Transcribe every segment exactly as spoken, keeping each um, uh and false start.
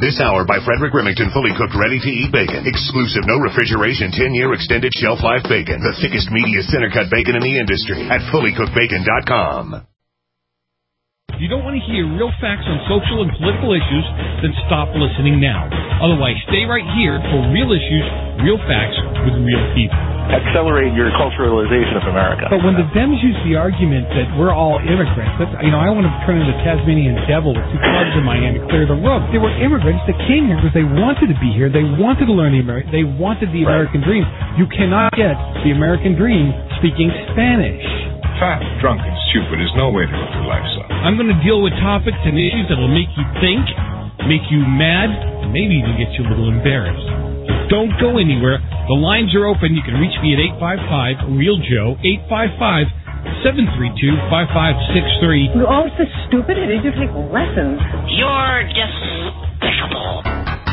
This hour by Frederick Remington, fully cooked, ready-to-eat bacon. Exclusive, no refrigeration, ten-year extended shelf life bacon. The thickest, meatiest center-cut bacon in the industry at fully cooked bacon dot com. If you don't want to hear real facts on social and political issues, then stop listening now. Otherwise, stay right here for real issues, real facts with real people. Accelerate your culturalization of America. But when the Dems use the argument that we're all immigrants, that's, you know, I want to turn into Tasmanian devil with two clubs in my hand to clear the road. They were immigrants that came here because they wanted to be here. They wanted to learn the American. They wanted the Right. American dream. You cannot get the American dream speaking Spanish. Fat, drunk, and stupid is no way to live your life, son. I'm going to deal with topics and issues that will make you think, make you mad, and maybe even get you a little embarrassed. So don't go anywhere. The lines are open. You can reach me at eight five five, REAL Joe, eight five five, seven three two, five five six three. You're all so stupid. I need you to take lessons. You're despicable.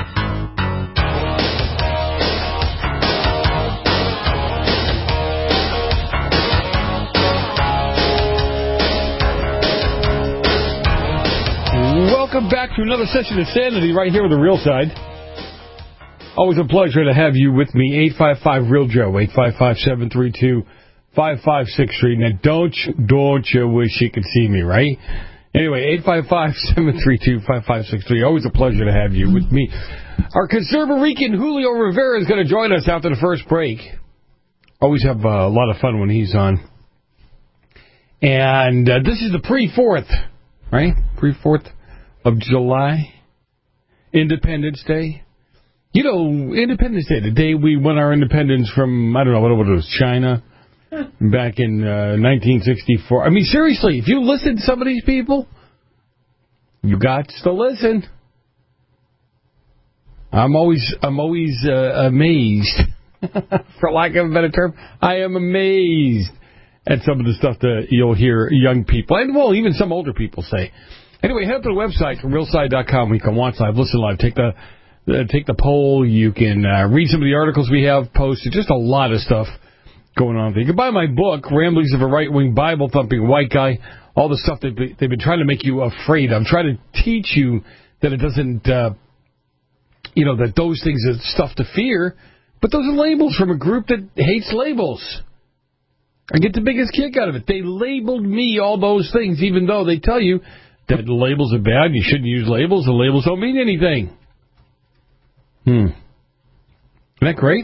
Welcome back to another session of Sanity right here with the Real Side. Always a pleasure to have you with me. eight five five, REAL Joe, eight five five, seven three two, five five six three. Now, don't you, don't you wish you could see me, right? Anyway, eight five five, seven three two, five five six three. Always a pleasure to have you with me. Our conservative Rican Julio Rivera is going to join us after the first break. Always have uh, a lot of fun when he's on. And uh, this is the pre-fourth, right? Pre-fourth of July, Independence Day. You know, Independence Day, the day we won our independence from, I don't know, what it was, China, back in uh, nineteen sixty-four. I mean, seriously, if you listen to some of these people, you got to listen. I'm always, I'm always uh, amazed, for lack of a better term. I am amazed at some of the stuff that you'll hear young people, and well, even some older people say. Anyway, head up to the website, real side dot com. You can watch live, listen live, take the uh, take the poll. You can uh, read some of the articles we have posted. Just a lot of stuff going on. You can buy my book, Ramblings of a Right-Wing Bible-Thumping White Guy, all the stuff that they've been trying to make you afraid of. Trying to teach you that it doesn't, uh, you know, that those things are stuff to fear, but those are labels from a group that hates labels. I get the biggest kick out of it. They labeled me all those things, even though they tell you that the labels are bad, you shouldn't use labels, the labels don't mean anything. Hmm. Isn't that great?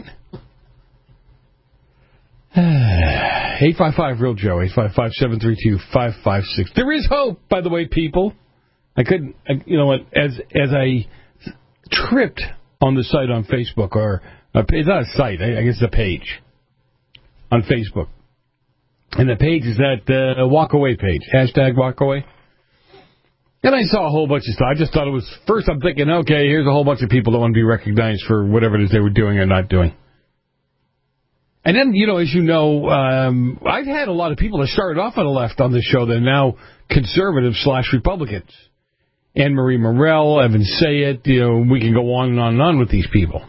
eight five five, REAL Joe, eight five five, seven three two, five five six. There is hope, by the way, people. I couldn't, I, you know what, as as I tripped on the site on Facebook, or a, it's not a site, I, I guess it's a page on Facebook. And the page is that uh, walk away page, hashtag walk away. And I saw a whole bunch of stuff. I just thought it was, first I'm thinking, okay, here's a whole bunch of people that want to be recognized for whatever it is they were doing or not doing. And then, you know, as you know, um, I've had a lot of people that started off on the left on this show that are now conservatives slash Republicans. Anne-Marie Morell, Evan Sayet, you know, we can go on and on and on with these people.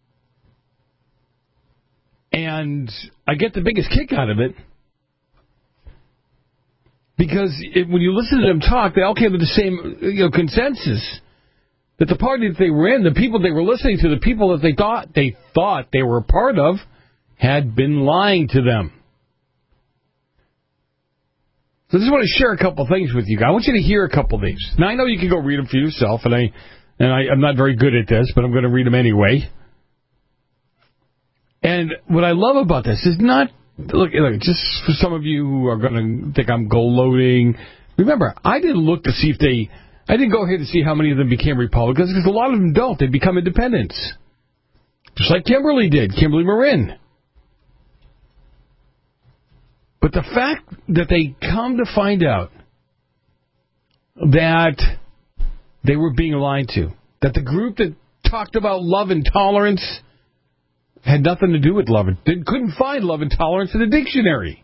And I get the biggest kick out of it. Because it, when you listen to them talk, they all came to the same, you know, consensus that the party that they were in, the people they were listening to, the people that they thought they thought they were a part of, had been lying to them. So I just want to share a couple things with you guys. I want you to hear a couple of these. Now I know you can go read them for yourself, and I and I, I'm not very good at this, but I'm going to read them anyway. And what I love about this is not. Look, look, just for some of you who are going to think I'm goal-loading, remember, I didn't look to see if they, I didn't go ahead to see how many of them became Republicans, because a lot of them don't. They become independents. Just like Kimberly did, Kimberly Marin. But the fact that they come to find out that they were being lied to, that the group that talked about love and tolerance had nothing to do with love. They couldn't find love and tolerance in the dictionary.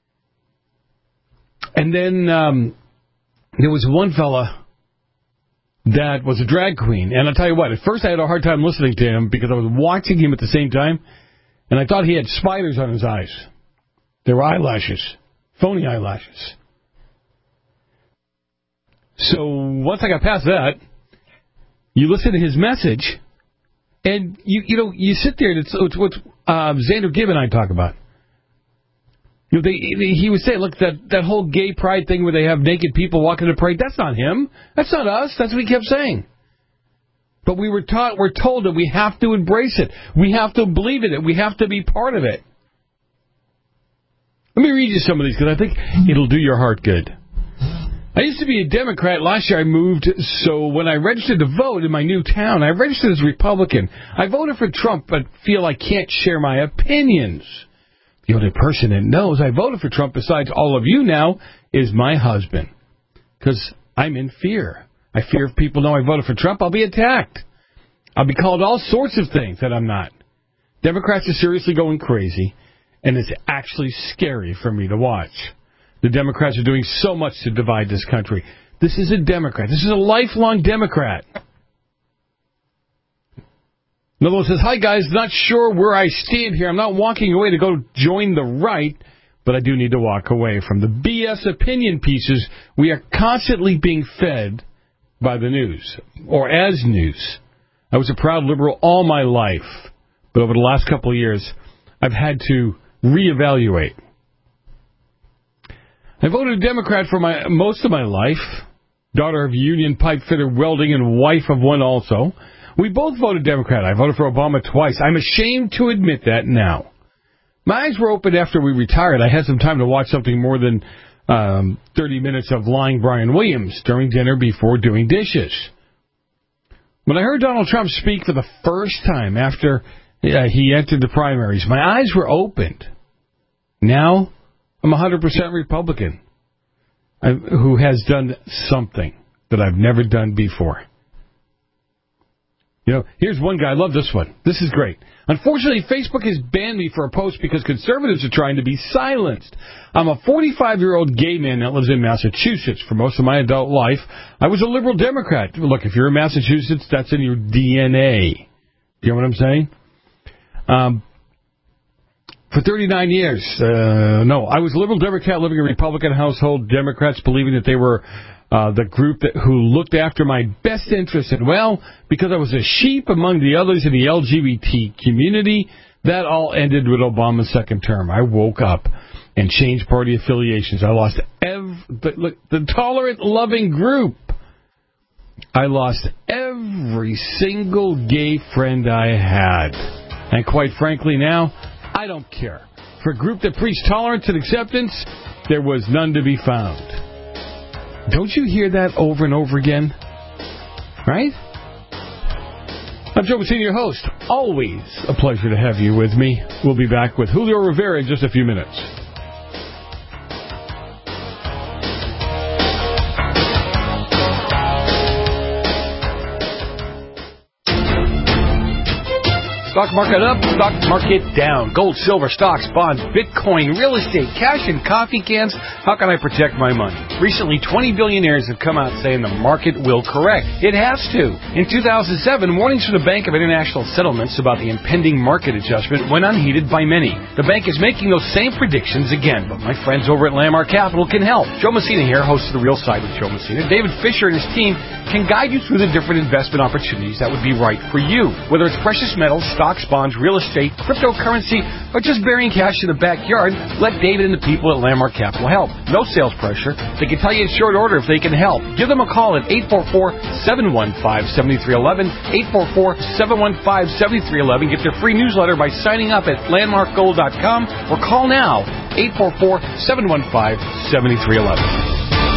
And then um, there was one fella that was a drag queen. And I'll tell you what, at first I had a hard time listening to him because I was watching him at the same time, and I thought he had spiders on his eyes. They were eyelashes, phony eyelashes. So once I got past that, You listen to his message, and you you know you sit there, and it's, it's what uh, Xander Gibb and I talk about. You know, they, they, he was saying, look, that, that whole gay pride thing where they have naked people walking the parade, that's not him. That's not us. That's what he kept saying. But we were taught, we're told that we have to embrace it. We have to believe in it. We have to be part of it. Let me read you some of these because I think it'll do your heart good. I used to be a Democrat. Last year I moved, so when I registered to vote in my new town, I registered as Republican. I voted for Trump, but feel I can't share my opinions. The only person that knows I voted for Trump besides all of you now is my husband. Because I'm in fear. I fear if people know I voted for Trump, I'll be attacked. I'll be called all sorts of things that I'm not. Democrats are seriously going crazy, and it's actually scary for me to watch. The Democrats are doing so much to divide this country. This is a Democrat. This is a lifelong Democrat. Another one says, hi, guys, not sure where I stand here. I'm not walking away to go join the right, but I do need to walk away from the B S opinion pieces we are constantly being fed by the news, or as news. I was a proud liberal all my life, but over the last couple of years, I've had to reevaluate. I voted Democrat for my most of my life, daughter of a union pipe fitter welding and wife of one also. We both voted Democrat. I voted for Obama twice. I'm ashamed to admit that now. My eyes were open after we retired. I had some time to watch something more than um, thirty minutes of lying Brian Williams during dinner before doing dishes. When I heard Donald Trump speak for the first time after uh, he entered the primaries, my eyes were opened. Now, I'm one hundred percent Republican, I, who has done something that I've never done before. You know, here's one guy. I love this one. This is great. Unfortunately, Facebook has banned me for a post because conservatives are trying to be silenced. I'm a forty-five-year-old gay man that lives in Massachusetts. For most of my adult life, I was a liberal Democrat. Look, if you're in Massachusetts, that's in your D N A. You know what I'm saying? Um, for thirty-nine years, uh, no, I was a liberal Democrat living in a Republican household, Democrats believing that they were Uh, the group that, who looked after my best interests. And, well, because I was a sheep among the others in the L G B T community, that all ended with Obama's second term. I woke up and changed party affiliations. I lost every, the, look, the tolerant, loving group. I lost every single gay friend I had. And quite frankly now, I don't care. For a group that preached tolerance and acceptance, there was none to be found. Don't you hear that over and over again? Right? I'm Joe Messina, your host. Always a pleasure to have you with me. We'll be back with Julio Rivera in just a few minutes. Stock market up, stock market down. Gold, silver, stocks, bonds, Bitcoin, real estate, cash, and coffee cans. How can I protect my money? Recently, twenty billionaires have come out saying the market will correct. It has to. In two thousand seven, warnings from the Bank of International Settlements about the impending market adjustment went unheeded by many. The bank is making those same predictions again, but my friends over at Landmark Capital can help. Joe Messina here, host of The Real Side with Joe Messina. David Fisher and his team can guide you through the different investment opportunities that would be right for you. Whether it's precious metals, stocks, bonds, real estate, cryptocurrency, or just burying cash in the backyard, let David and the people at Landmark Capital help. No sales pressure. They can tell you in short order if they can help. Give them a call at eight four four, seven one five, seven three one one, eight four four, seven one five, seven three one one. Get their free newsletter by signing up at landmark gold dot com or call now, eight four four, seven one five, seven three one one.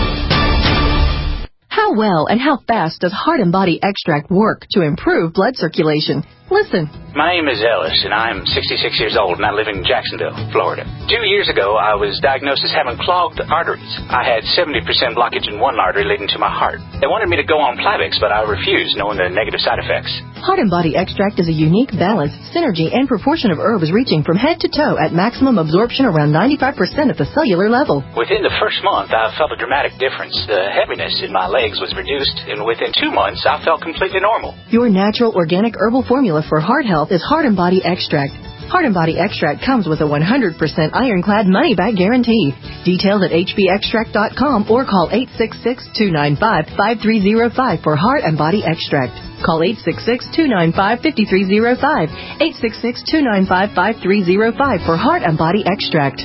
How well and how fast does Heart and Body Extract work to improve blood circulation? Listen. My name is Ellis, and I'm sixty-six years old, and I live in Jacksonville, Florida. Two years ago, I was diagnosed as having clogged arteries. I had seventy percent blockage in one artery leading to my heart. They wanted me to go on Plavix, but I refused, knowing the negative side effects. Heart and Body Extract is a unique balance, synergy, and proportion of herbs reaching from head to toe at maximum absorption around ninety-five percent at the cellular level. Within the first month, I felt a dramatic difference. The heaviness in my legs was reduced, and within two months, I felt completely normal. Your natural organic herbal formula for heart health is Heart and Body Extract. Heart and Body Extract comes with a one hundred percent ironclad money-back guarantee. Details at h b extract dot com or call eight six six, two nine five, five three zero five for Heart and Body Extract. Call eight six six, two nine five, five three zero five, eight six six, two nine five, five three zero five for Heart and Body Extract.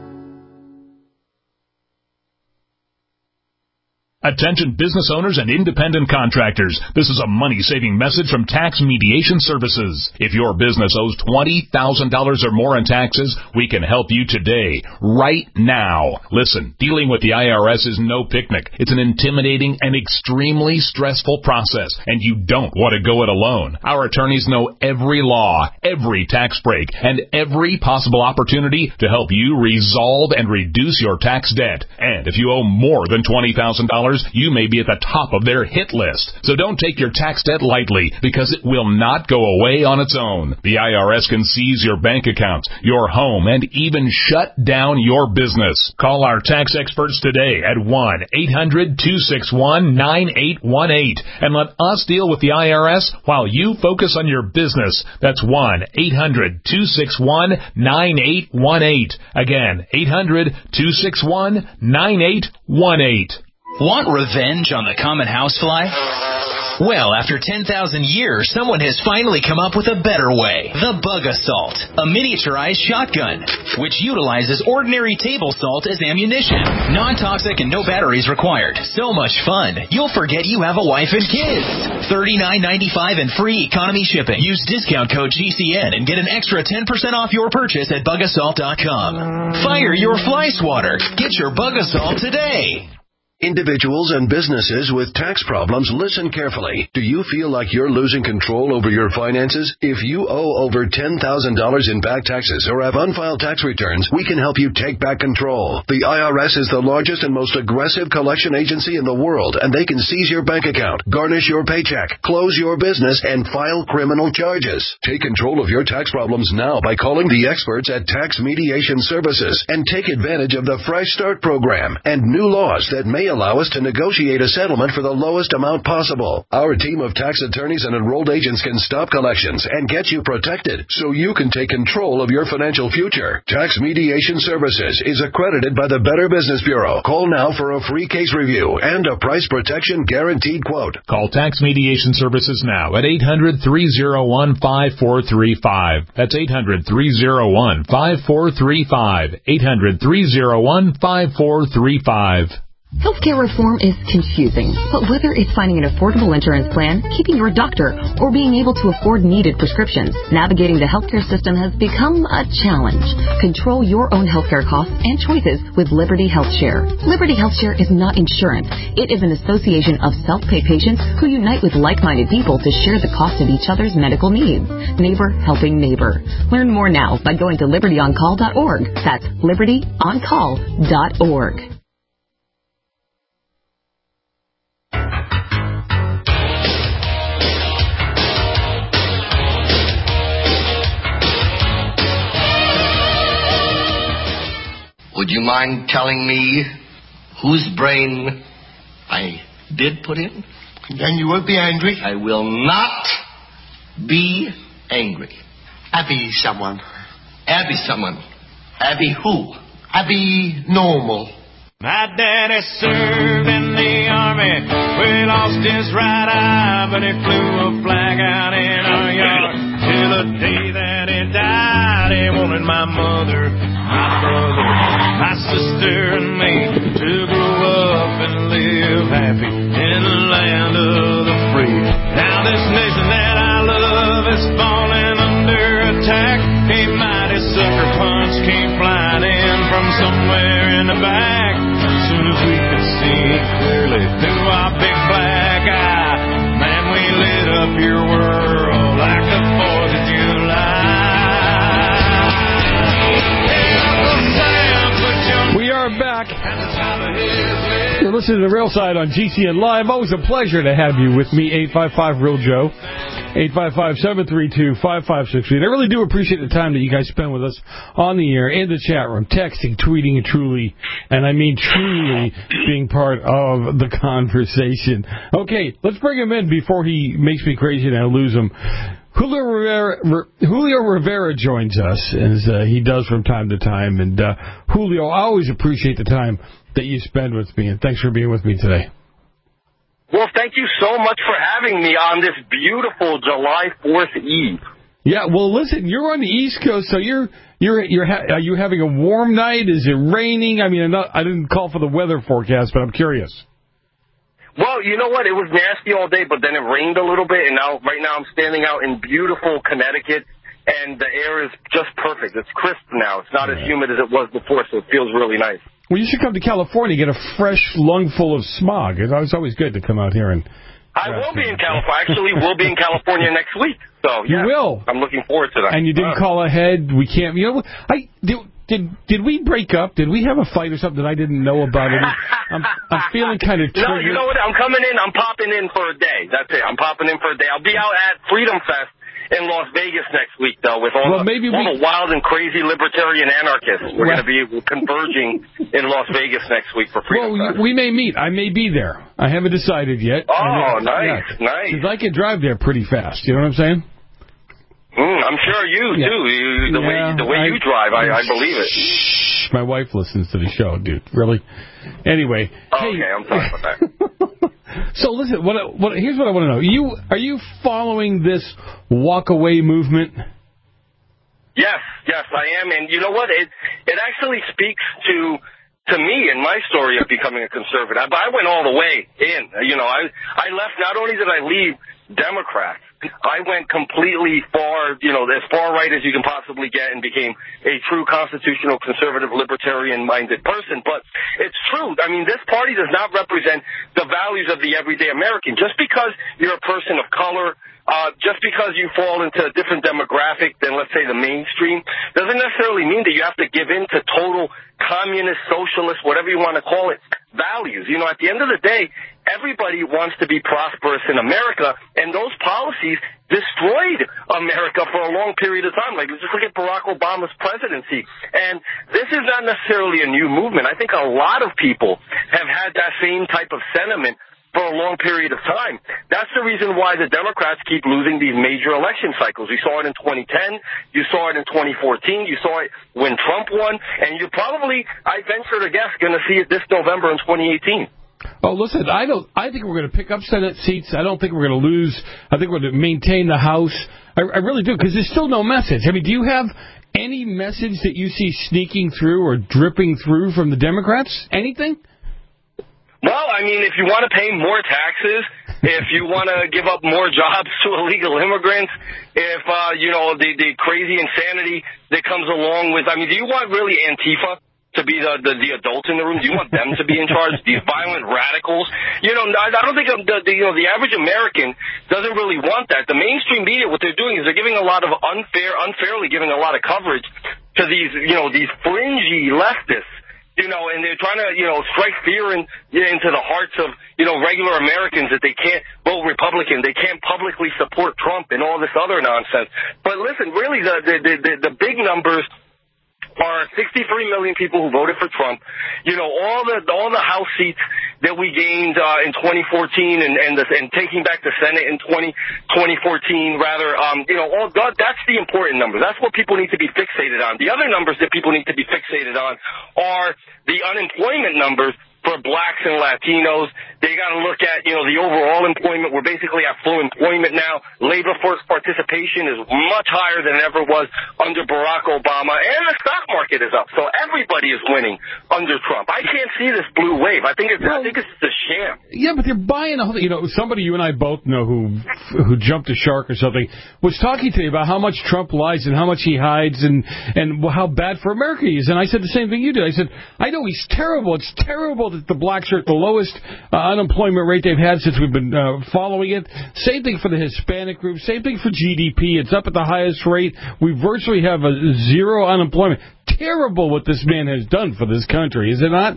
Attention business owners and independent contractors. This is a money-saving message from Tax Mediation Services. If your business owes twenty thousand dollars or more in taxes, we can help you today, right now. Listen, dealing with the I R S is no picnic. It's an intimidating and extremely stressful process, and you don't want to go it alone. Our attorneys know every law, every tax break, and every possible opportunity to help you resolve and reduce your tax debt. And if you owe more than twenty thousand dollars, you may be at the top of their hit list. So don't take your tax debt lightly, because it will not go away on its own. The I R S can seize your bank accounts, your home, and even shut down your business. Call our tax experts today at one eight hundred, two six one, nine eight one eight and let us deal with the I R S while you focus on your business. That's one eight hundred, two six one, nine eight one eight. Again, eight hundred, two six one, nine eight one eight. Want revenge on the common housefly? Well, after ten thousand years, someone has finally come up with a better way. The Bug Assault, a miniaturized shotgun, which utilizes ordinary table salt as ammunition. Non-toxic and no batteries required. So much fun, you'll forget you have a wife and kids. thirty-nine ninety-five and free economy shipping. Use discount code G C N and get an extra ten percent off your purchase at bug assault dot com. Fire your fly swatter. Get your Bug Assault today. Individuals and businesses with tax problems, listen carefully. Do you feel like you're losing control over your finances? If you owe over ten thousand dollars in back taxes or have unfiled tax returns, we can help you take back control. The I R S is the largest and most aggressive collection agency in the world, and they can seize your bank account, garnish your paycheck, close your business, and file criminal charges. Take control of your tax problems now by calling the experts at Tax Mediation Services and take advantage of the Fresh Start program and new laws that may allow us to negotiate a settlement for the lowest amount possible. Our team of tax attorneys and enrolled agents can stop collections and get you protected so you can take control of your financial future. Tax Mediation Services is accredited by the Better Business Bureau. Call now for a free case review and a price protection guaranteed quote. Call Tax Mediation Services now at eight hundred, three oh one, five four three five. That's eight hundred, three oh one, five four three five. eight hundred, three oh one, five four three five. Healthcare reform is confusing, but whether it's finding an affordable insurance plan, keeping your doctor, or being able to afford needed prescriptions, navigating the healthcare system has become a challenge. Control your own healthcare costs and choices with Liberty HealthShare. Liberty HealthShare is not insurance. It is an association of self-pay patients who unite with like-minded people to share the cost of each other's medical needs. Neighbor helping neighbor. Learn more now by going to liberty on call dot org. That's liberty on call dot org. Would you mind telling me whose brain I did put in? Then you won't be angry? I will not be angry. Abby someone. Abby someone. Abby who? Abby Normal. My daddy served in the army. We lost his right eye, but he flew a flag out in our yard. Till the day that he died, he wanted my mother, my brother, my sister, and me to grow up and live happy in the land of the free. Now this nation that I love is falling under attack. A mighty sucker punch came flying in from somewhere in the back. As soon as we could see clearly through our big black eye, man, we lit up your world like the fourth of July. Hey, Uncle Sam, put your... We are back. You're listening to The Real Side on G C N Live. Always a pleasure to have you with me, eight five five, real Joe. eight five five, seven three two, five five six three. I really do appreciate the time that you guys spend with us on the air, in the chat room, texting, tweeting, and truly, and I mean truly, being part of the conversation. Okay, let's bring him in before he makes me crazy and I lose him. Julio Rivera, Julio Rivera joins us, as uh, he does from time to time. And uh, Julio, I always appreciate the time that you spend with me, and thanks for being with me today. Well, thank you so much for having me on this beautiful July fourth Eve. Yeah, well, listen, you're on the East Coast, so you're you're you're ha- are you having a warm night? Is it raining? I mean, I'm not, I didn't call for the weather forecast, but I'm curious. Well, you know what? It was nasty all day, but then it rained a little bit, and now right now I'm standing out in beautiful Connecticut, and the air is just perfect. It's crisp now. It's not as humid as it was before, so it feels really nice. Well, you should come to California, get a fresh lungful of smog. It's always good to come out here and. I will be in California. Actually, we'll be in California next week. So yeah, you will. I'm looking forward to that. And you didn't uh, call ahead. We can't. You know, I did. Did did we break up? Did we have a fight or something that I didn't know about? It? I'm I'm feeling kind of triggered. No, you know what? I'm coming in. I'm popping in for a day. That's it. I'm popping in for a day. I'll be out at Freedom Fest in Las Vegas next week, though, with all, well, the, maybe all we... the wild and crazy libertarian anarchists. We're well... going to be converging in Las Vegas next week for Freedom well, Fest. We may meet. I may be there. I haven't decided yet. Oh, nice, yeah. nice. Because I can drive there pretty fast. You know what I'm saying? Mm, I'm sure you yeah. do. You, the yeah, way the way I, you drive, I, I believe it. Shh, my wife listens to the show, dude. Really? Anyway. Okay, hey, I'm sorry about that. So listen, what, what, here's what I want to know. You are you following this walk away movement? Yes, yes, I am. And you know what? It it actually speaks to to me and my story of becoming a conservative. I, I went all the way in. You know, I I left. Not only did I leave Democrats, I went completely far, you know, as far right as you can possibly get, and became a true constitutional conservative libertarian-minded person. But it's true. I mean, this party does not represent the values of the everyday American. Just because you're a person of color, uh, just because you fall into a different demographic than, let's say, the mainstream, doesn't necessarily mean that you have to give in to total communist, socialist, whatever you want to call it, values. You know, at the end of the day, everybody wants to be prosperous in America, and those policies destroyed America for a long period of time. Like, just look at Barack Obama's presidency. And this is not necessarily a new movement. I think a lot of people have had that same type of sentiment for a long period of time. That's the reason why the Democrats keep losing these major election cycles. We saw it in twenty ten. You saw it in twenty fourteen. You saw it when Trump won. And you're probably, I venture to guess, going to see it this November in twenty eighteen. Oh, listen, I don't. I think we're going to pick up Senate seats. I don't think we're going to lose. I think we're going to maintain the House. I, I really do, because there's still no message. I mean, do you have any message that you see sneaking through or dripping through from the Democrats? Anything? Well, I mean, if you want to pay more taxes, if you want to give up more jobs to illegal immigrants, if, uh, you know, the, the crazy insanity that comes along with, I mean, do you want really Antifa to be the, the, the adults in the room? Do you want them to be in charge? These violent radicals? You know, I, I don't think the, the, you know, the average American doesn't really want that. The mainstream media, what they're doing is they're giving a lot of unfair, unfairly giving a lot of coverage to these, you know, these fringy leftists. You know, and they're trying to, you know, strike fear in, into the hearts of, you know, regular Americans that they can't vote Republican, they can't publicly support Trump and all this other nonsense. But listen, really, the the the, the big numbers are sixty-three million people who voted for Trump. You know, all the all the House seats that we gained uh, in twenty fourteen and and, the, and taking back the Senate in twenty fourteen, rather, um, you know, all that, that's the important numbers. That's what people need to be fixated on. The other numbers that people need to be fixated on are the unemployment numbers for blacks and Latinos. They got to look at, you know, the overall employment. We're basically at full employment now. Labor force participation is much higher than it ever was under Barack Obama. And the stock market is up. So everybody is winning under Trump. I can't see this blue wave. I think it's, well, I think it's a sham. Yeah, but they're buying a whole, you know, somebody you and I both know who who jumped a shark or something was talking to you about how much Trump lies and how much he hides and, and how bad for America he is. And I said the same thing you did. I said, I know he's terrible. It's terrible that the blacks are at the lowest uh, unemployment rate they've had since we've been uh, following it. Same thing for the Hispanic group. Same thing for G D P. It's up at the highest rate. We virtually have a zero unemployment. Terrible what this man has done for this country, is it not?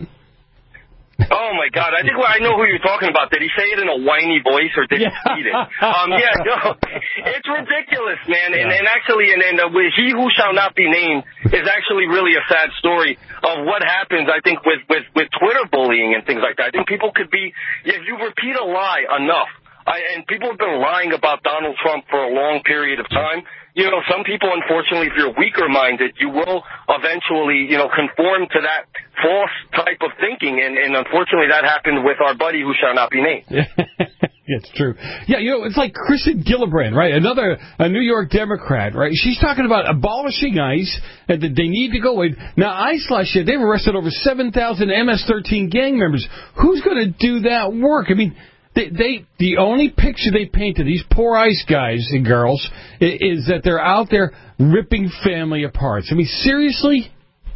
Oh, my God. I think well, I know who you're talking about. Did he say it in a whiny voice, or did yeah. he read it? Um, yeah, no. It's ridiculous, man. And, yeah. and actually, and, and uh, he who shall not be named is actually really a sad story of what happens, I think, with, with, with Twitter bullying and things like that. I think people could be, if you repeat a lie enough, I, and people have been lying about Donald Trump for a long period of time. You know, some people, unfortunately, if you're weaker-minded, you will eventually, you know, conform to that false type of thinking. And, and unfortunately, that happened with our buddy who shall not be named. It's true. Yeah, you know, it's like Kristen Gillibrand, right? Another a New York Democrat, right? She's talking about abolishing ICE and that they need to go away. Now, ICE last year, they've arrested over seven thousand M S thirteen gang members. Who's going to do that work? I mean, they, they the only picture they paint of these poor ICE guys and girls is, is that they're out there ripping family apart. I mean, seriously?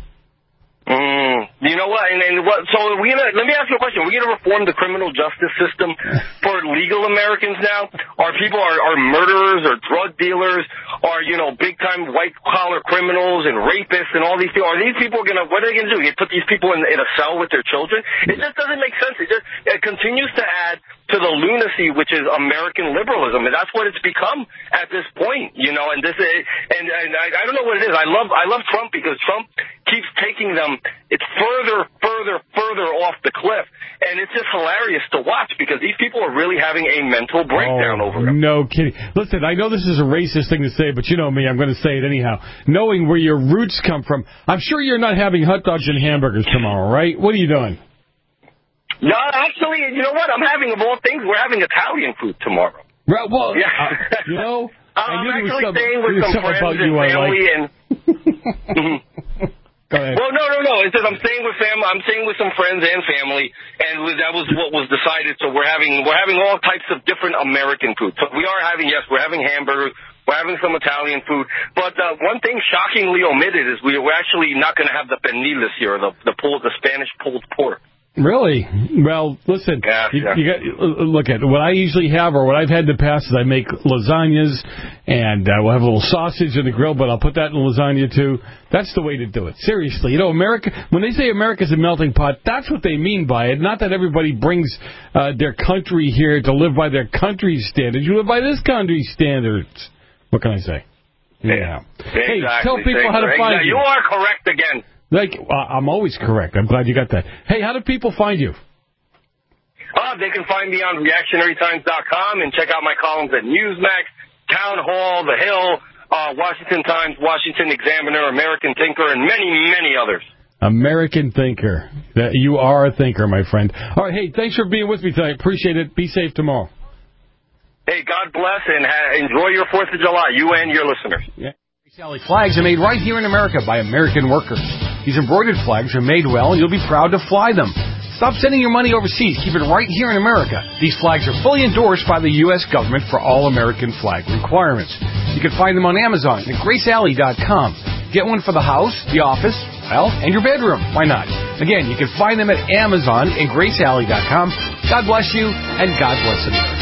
Mm, you know what? And, and what? So we gonna let me ask you a question. We're gonna reform the criminal justice system for legal Americans now. Are people are, are murderers or drug dealers or you know big time white collar criminals and rapists and all these people? Are these people gonna? What are they gonna do? You put these people in, in a cell with their children? It just doesn't make sense. It just it continues to add to the lunacy which is American liberalism, and that's what it's become at this point. You know, and this is, and, and I, I don't know what it is. I love I love Trump because Trump keeps taking them. It's further, further, further off the cliff. And it's just hilarious to watch because these people are really having a mental breakdown oh, over it. No kidding. Listen, I know this is a racist thing to say, but you know me, I'm going to say it anyhow. Knowing where your roots come from, I'm sure you're not having hot dogs and hamburgers tomorrow, right? What are you doing? No, actually, you know what? I'm having, of all things, we're having Italian food tomorrow. Right, well, yeah. uh, you know, I'm I knew actually some, staying with some friends and family and... Go ahead. Well, no, no, no. It says I'm staying with fam. I'm staying with some friends and family, and that was what was decided. So we're having we're having all types of different American food. So we are having yes, we're having hamburgers. We're having some Italian food. But uh, one thing shockingly omitted is we we're actually not going to have the pernil this year, the the pulled, the Spanish pulled pork. Really? Well, listen, yeah, you, yeah. you got, look at what I usually have or what I've had in the past is I make lasagnas, and uh, we'll have a little sausage in the grill, but I'll put that in lasagna, too. That's the way to do it. Seriously. You know, America, when they say America's a melting pot, that's what they mean by it. Not that everybody brings uh, their country here to live by their country's standards. You live by this country's standards. What can I say? Yeah. Exactly. Hey, tell people how to find exactly. you. You are correct again. Like, uh, I'm always correct. I'm glad you got that. Hey, how do people find you? Uh, they can find me on reactionary times dot com and check out my columns at Newsmax, Town Hall, The Hill, uh, Washington Times, Washington Examiner, American Thinker, and many, many others. American Thinker. That you are a thinker, my friend. All right, hey, thanks for being with me tonight. Appreciate it. Be safe tomorrow. Hey, God bless, and ha- enjoy your fourth of July, you and your listeners. Yeah. Sally flags are made right here in America by American workers. These embroidered flags are made well, and you'll be proud to fly them. Stop sending your money overseas. Keep it right here in America. These flags are fully endorsed by the U S government for all American flag requirements. You can find them on Amazon at grace alley dot com. Get one for the house, the office, well, and your bedroom. Why not? Again, you can find them at Amazon and grace alley dot com. God bless you, and God bless America.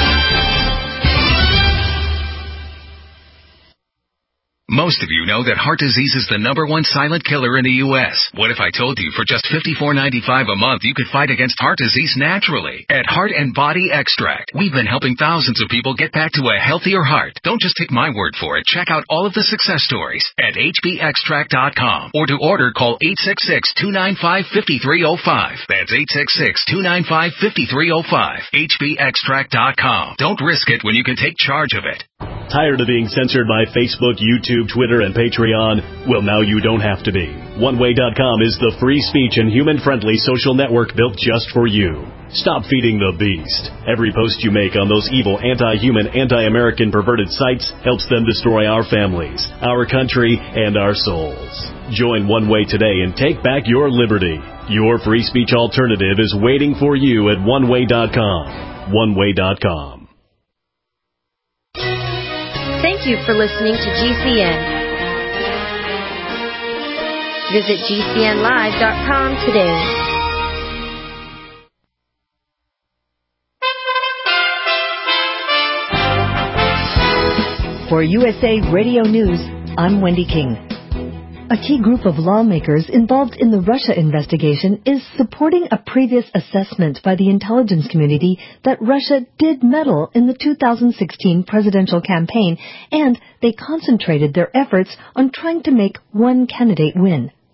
Most of you know that heart disease is the number one silent killer in the U S What if I told you for just fifty-four ninety-five a month you could fight against heart disease naturally? At Heart and Body Extract, we've been helping thousands of people get back to a healthier heart. Don't just take my word for it. Check out all of the success stories at h b extract dot com. Or to order, call eight six six, two nine five, five three zero five. That's eight six six, two nine five, five three zero five. h b extract dot com. Don't risk it when you can take charge of it. Tired of being censored by Facebook, YouTube, Twitter, and Patreon? Well, now you don't have to be. one way dot com is the free speech and human-friendly social network built just for you. Stop feeding the beast. Every post you make on those evil, anti-human, anti-American perverted sites helps them destroy our families, our country, and our souls. Join One Way today and take back your liberty. Your free speech alternative is waiting for you at one way dot com. one way dot com. Thank you for listening to G C N. Visit G C N live dot com today. For U S A Radio News, I'm Wendy King. A key group of lawmakers involved in the Russia investigation is supporting a previous assessment by the intelligence community that Russia did meddle in the two thousand sixteen presidential campaign, and they concentrated their efforts on trying to make one candidate win.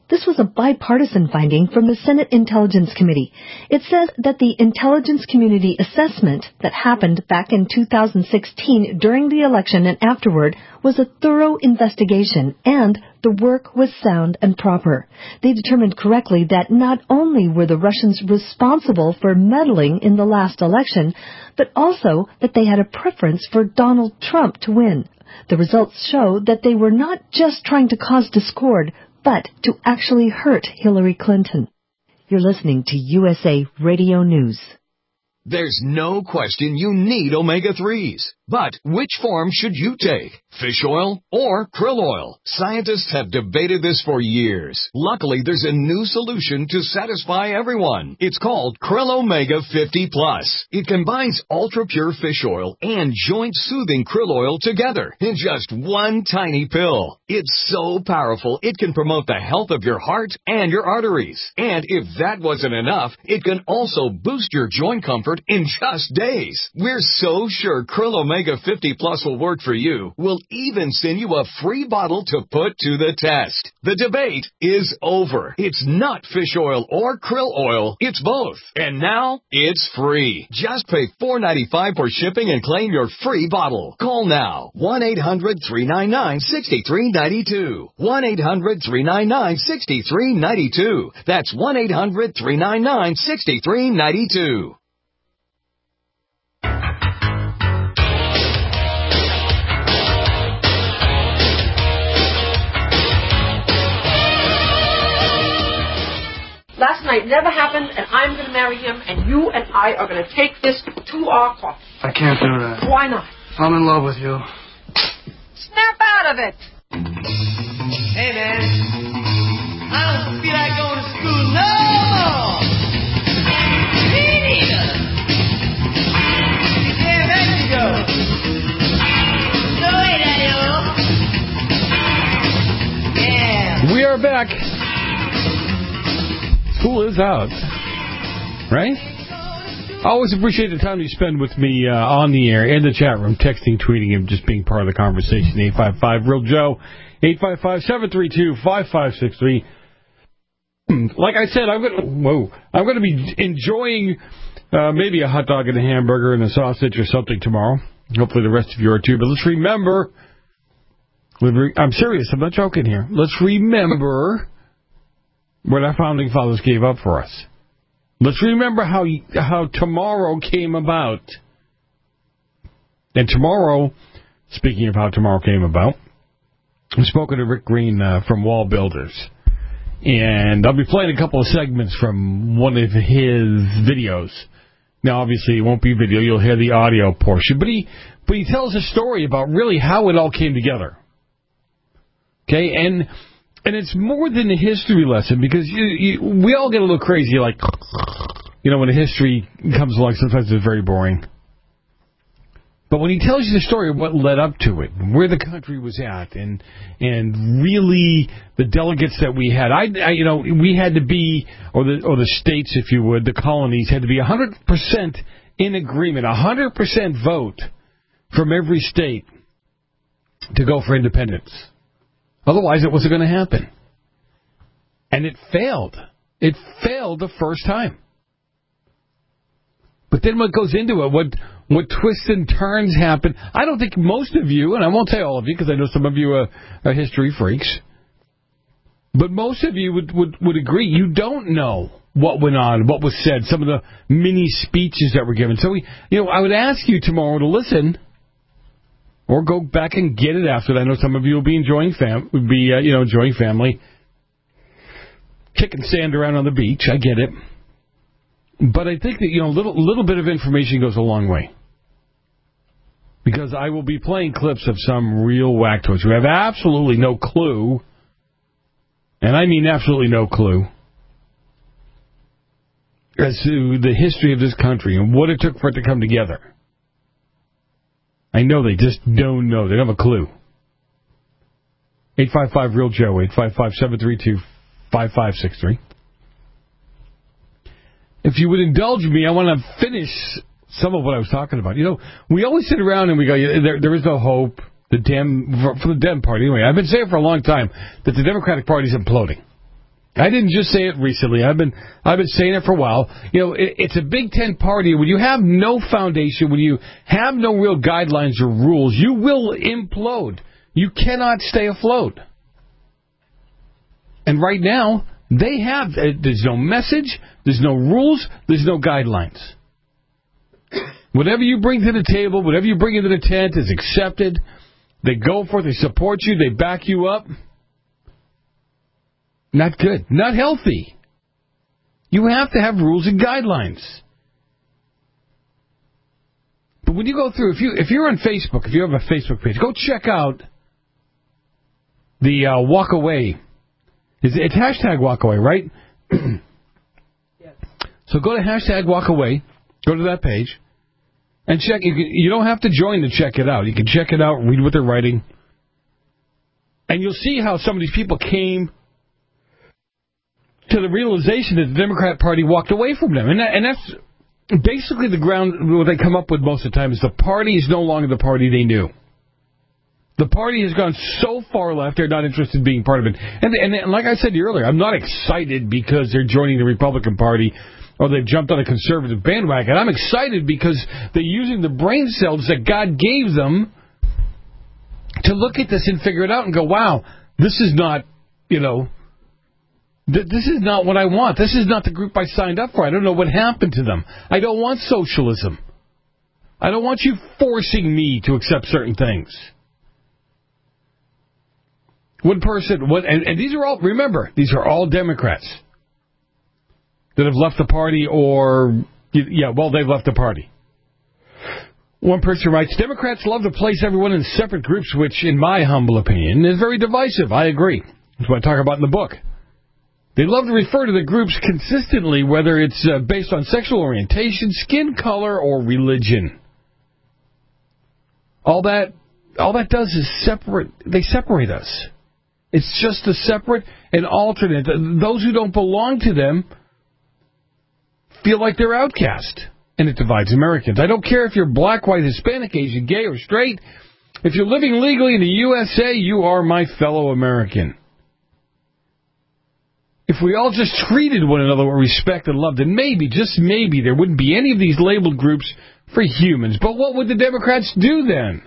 This was a bipartisan finding from the Senate Intelligence Committee. It says that the intelligence community assessment that happened back in two thousand sixteen during the election and afterward was a thorough investigation, and the work was sound and proper. They determined correctly that not only were the Russians responsible for meddling in the last election, but also that they had a preference for Donald Trump to win. The results show that they were not just trying to cause discord, but to actually hurt Hillary Clinton. You're listening to U S A Radio News. There's no question you need omega threes. But which form should you take? Fish oil or krill oil? Scientists have debated this for years. Luckily, there's a new solution to satisfy everyone. It's called Krill Omega fifty plus. It combines ultra-pure fish oil and joint-soothing krill oil together in just one tiny pill. It's so powerful, it can promote the health of your heart and your arteries. And if that wasn't enough, it can also boost your joint comfort in just days. We're so sure Krill Omega fifty plus will work for you. We'll even send you a free bottle to put to the test. The debate is over. It's not fish oil or krill oil. It's both. And now it's free. Just pay four dollars and ninety-five cents for shipping and claim your free bottle. Call now. one eight hundred three nine nine six three nine two. one eight hundred three nine nine six three nine two. That's one eight hundred three nine nine six three nine two. Last night never happened, and I'm going to marry him, and you and I are going to take this to our coffin. I can't do that. Why not? I'm in love with you. Snap out of it! Hey, man. I don't feel like going to school no more. Me neither. You can't let me go. No way, Daddy-o. Yeah. We are back. School is out, right? I always appreciate the time you spend with me uh, on the air, in the chat room, texting, tweeting, and just being part of the conversation. eight five five, real Joe, eight five five, seven three two, five five six three. Like I said, I'm going to, whoa, I'm going to be enjoying uh, maybe a hot dog and a hamburger and a sausage or something tomorrow. Hopefully the rest of you are too. But let's remember, I'm serious, I'm not joking here. Let's remember what our founding fathers gave up for us. Let's remember how how tomorrow came about. And tomorrow, speaking of how tomorrow came about, I've spoken to Rick Green uh, from Wall Builders. And I'll be playing a couple of segments from one of his videos. Now, obviously, it won't be video. You'll hear the audio portion. But he, but he tells a story about really how it all came together. Okay, and... And it's more than a history lesson, because you, you, we all get a little crazy, like, you know, when a history comes along, sometimes it's very boring. But when he tells you the story of what led up to it, where the country was at, and and really the delegates that we had, I, I you know, we had to be, or the or the states, if you would, the colonies, had to be one hundred percent in agreement, one hundred percent vote from every state to go for independence. Otherwise, it wasn't going to happen. And it failed. It failed the first time. But then what goes into it, what what twists and turns happen, I don't think most of you, and I won't say all of you because I know some of you are, are history freaks, but most of you would, would, would agree you don't know what went on, what was said, some of the mini speeches that were given. So, we, you know, I would ask you tomorrow to listen. Or go back and get it after that. I know some of you will be enjoying fam, would be uh, you know enjoying family, kicking sand around on the beach. I get it, but I think that you know a little little bit of information goes a long way. Because I will be playing clips of some real whacktoids who have absolutely no clue, and I mean absolutely no clue, as to the history of this country and what it took for it to come together. I know they just don't know. They don't have a clue. eight five five, real Joe, eight five five, seven three two, five five six three. If you would indulge me, I want to finish some of what I was talking about. You know, we always sit around and we go, there, there is no hope. The Dem, for the Dem Party, anyway, I've been saying for a long time that the Democratic Party is imploding. I didn't just say it recently. I've been I've been saying it for a while. You know, it, it's a Big Ten party. When you have no foundation, when you have no real guidelines or rules, you will implode. You cannot stay afloat. And right now, they have, there's no message, there's no rules, there's no guidelines. Whatever you bring to the table, whatever you bring into the tent is accepted. They go for it, they support you, they back you up. Not good. Not healthy. You have to have rules and guidelines. But when you go through, if you if you're on Facebook, if you have a Facebook page, go check out the uh, walk away. It's, it's hashtag walk away, right? Yes. So go to hashtag walk away. Go to that page and check. You can, you don't have to join to check it out. You can check it out, read what they're writing, and you'll see how some of these people came to the realization that the Democrat Party walked away from them. And, that, and that's basically the ground, what they come up with most of the time is the party is no longer the party they knew. The party has gone so far left, they're not interested in being part of it. And, and, and like I said earlier, I'm not excited because they're joining the Republican Party or they've jumped on a conservative bandwagon. I'm excited because they're using the brain cells that God gave them to look at this and figure it out and go, wow, this is not, you know, this is not what I want. This is not the group I signed up for. I don't know what happened to them. I don't want socialism. I don't want you forcing me to accept certain things. One person, one, and, and these are all, remember, these are all Democrats that have left the party or, yeah, well, they've left the party. One person writes, Democrats love to place everyone in separate groups, which, in my humble opinion, is very divisive. I agree. That's what I talk about in the book. They love to refer to the groups consistently, whether it's uh, based on sexual orientation, skin color, or religion. All that, all that does is separate. They separate us. It's just a separate and alternate. Those who don't belong to them feel like they're outcast, and it divides Americans. I don't care if you're black, white, Hispanic, Asian, gay, or straight. If you're living legally in the U S A, you are my fellow American. If we all just treated one another with respect and love, then maybe, just maybe, there wouldn't be any of these labeled groups for humans. But what would the Democrats do then?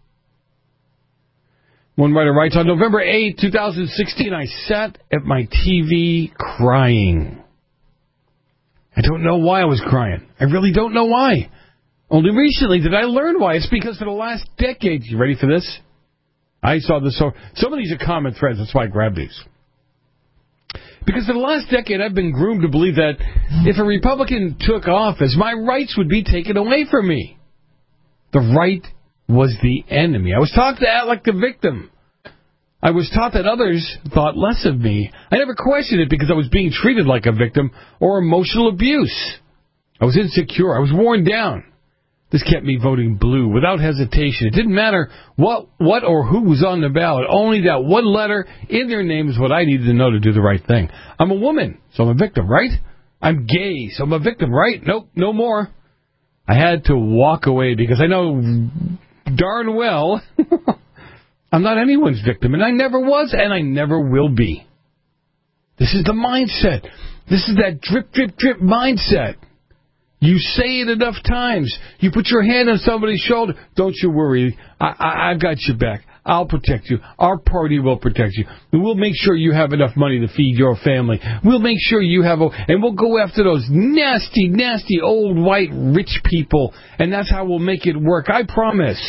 One writer writes, on November eighth, twenty sixteen, I sat at my T V crying. I don't know why I was crying. I really don't know why. Only recently did I learn why. It's because for the last decade, you ready for this? I saw this. So some of these are common threads. That's why I grabbed these. Because for the last decade, I've been groomed to believe that if a Republican took office, my rights would be taken away from me. The right was the enemy. I was taught to act like the victim. I was taught that others thought less of me. I never questioned it because I was being treated like a victim or emotional abuse. I was insecure. I was worn down. This kept me voting blue without hesitation. It didn't matter what, what or who was on the ballot. Only that one letter in their name is what I needed to know to do the right thing. I'm a woman, so I'm a victim, right? I'm gay, so I'm a victim, right? Nope, no more. I had to walk away because I know darn well I'm not anyone's victim, and I never was, and I never will be. This is the mindset. This is that drip, drip, drip mindset. You say it enough times. You put your hand on somebody's shoulder. Don't you worry. I, I, I've got your back. I'll protect you. Our party will protect you. We'll make sure you have enough money to feed your family. We'll make sure you have a... And we'll go after those nasty, nasty old white rich people. And that's how we'll make it work. I promise.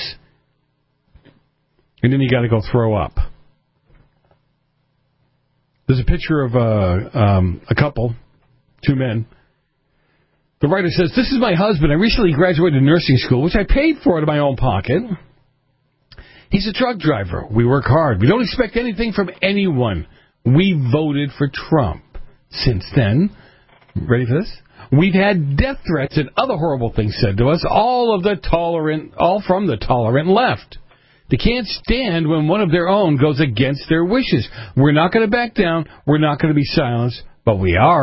And then you got to go throw up. There's a picture of uh, um, a couple, two men. The writer says, this is my husband. I recently graduated nursing school, which I paid for out of my own pocket. He's a truck driver. We work hard. We don't expect anything from anyone. We voted for Trump. Since then, ready for this? We've had death threats and other horrible things said to us, all of the tolerant, all from the tolerant left. They can't stand when one of their own goes against their wishes. We're not going to back down. We're not going to be silenced, but we are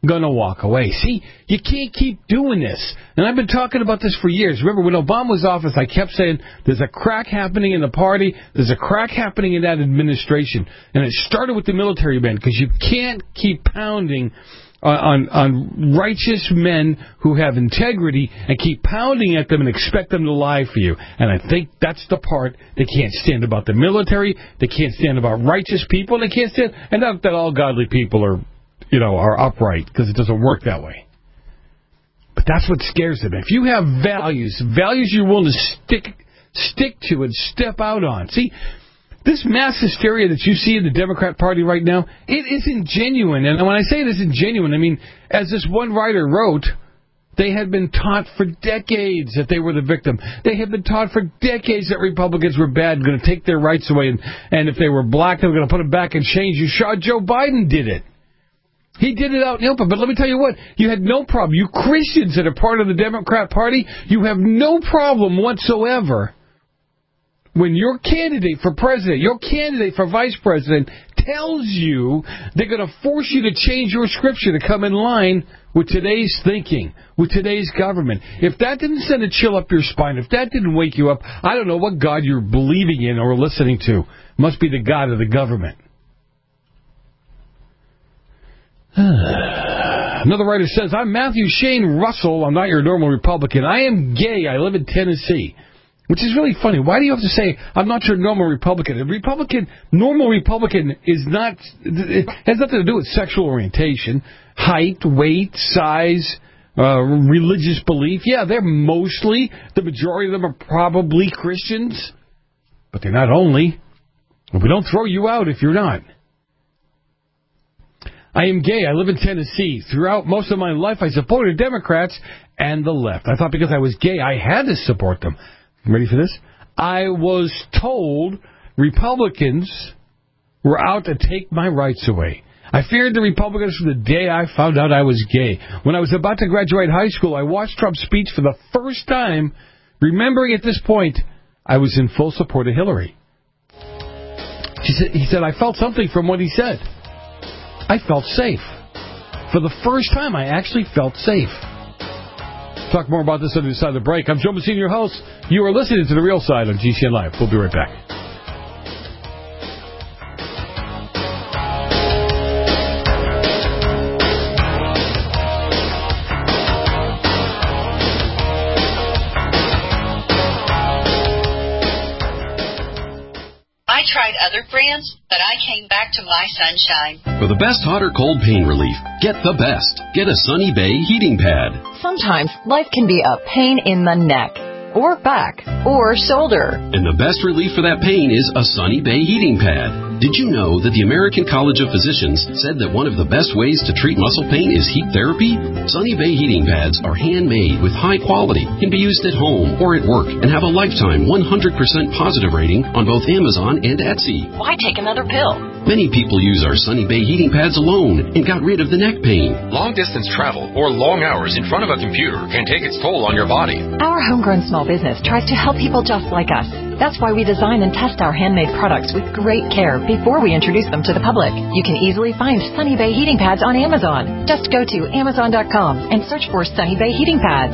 going to walk away. See, you can't keep doing this. And I've been talking about this for years. Remember, when Obama was in office, I kept saying there's a crack happening in the party, there's a crack happening in that administration. And it started with the military men, because you can't keep pounding on, on righteous men who have integrity and keep pounding at them and expect them to lie for you. And I think that's the part they can't stand about the military, they can't stand about righteous people, they can't stand, and not that all godly people are, you know, are upright, because it doesn't work that way. But that's what scares them. If you have values, values you're willing to stick stick to and step out on. See, this mass hysteria that you see in the Democrat Party right now, it isn't genuine. And when I say it isn't genuine, I mean, as this one writer wrote, they had been taught for decades that they were the victim. They had been taught for decades that Republicans were bad, going to take their rights away, and, and if they were black, they were going to put them back in chains. You saw Joe Biden did it. He did it out in the open. But let me tell you what, you had no problem. You Christians that are part of the Democrat Party, you have no problem whatsoever when your candidate for president, your candidate for vice president, tells you they're going to force you to change your scripture to come in line with today's thinking, with today's government. If that didn't send a chill up your spine, if that didn't wake you up, I don't know what God you're believing in or listening to. It must be the God of the government. Another writer says, I'm Matthew Shane Russell. I'm not your normal Republican. I am gay. I live in Tennessee. Which is really funny. Why do you have to say, I'm not your normal Republican? A Republican, normal Republican is not, it has nothing to do with sexual orientation, height, weight, size, uh, religious belief. Yeah, they're mostly, the majority of them are probably Christians, but they're not only. We don't throw you out if you're not. I am gay. I live in Tennessee. Throughout most of my life, I supported Democrats and the left. I thought because I was gay, I had to support them. Ready for this? I was told Republicans were out to take my rights away. I feared the Republicans from the day I found out I was gay. When I was about to graduate high school, I watched Trump's speech for the first time, remembering at this point I was in full support of Hillary. She said, he said, I felt something from what he said. I felt safe. For the first time, I actually felt safe. Talk more about this on the other side of the break. I'm Joe Messina, your host. You are listening to The Real Side on G C N Live. We'll be right back. I tried other brands, but I came back to My Sunshine. For the best hot or cold pain relief, get the best. Get a Sunny Bay heating pad. Sometimes life can be a pain in the neck, or back, or shoulder. And the best relief for that pain is a Sunny Bay heating pad. Did you know that the American College of Physicians said that one of the best ways to treat muscle pain is heat therapy? Sunny Bay heating pads are handmade with high quality, can be used at home or at work, and have a lifetime one hundred percent positive rating on both Amazon and Etsy. Why take another pill? Many people use our Sunny Bay heating pads alone and got rid of the neck pain. Long-distance travel or long hours in front of a computer can take its toll on your body. Our homegrown small business tries to help people just like us. That's why we design and test our handmade products with great care before we introduce them to the public. You can easily find Sunny Bay heating pads on Amazon. Just go to amazon dot com and search for Sunny Bay heating pads.